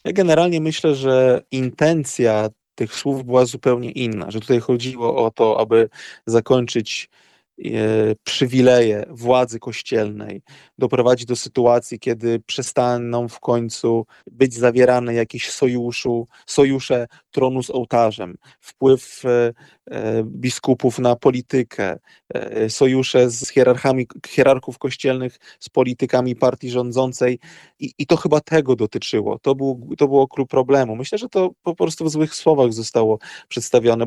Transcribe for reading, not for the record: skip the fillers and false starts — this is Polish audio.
Ja generalnie myślę, że intencja tych słów była zupełnie inna, że tutaj chodziło o to, aby zakończyć przywileje władzy kościelnej, doprowadzić do sytuacji, kiedy przestaną w końcu być zawierane jakieś sojusze tronu z ołtarzem, wpływ biskupów na politykę, sojusze z hierarchów kościelnych z politykami partii rządzącej i to chyba tego dotyczyło. To było klucz problemu. Myślę, że to po prostu w złych słowach zostało przedstawione.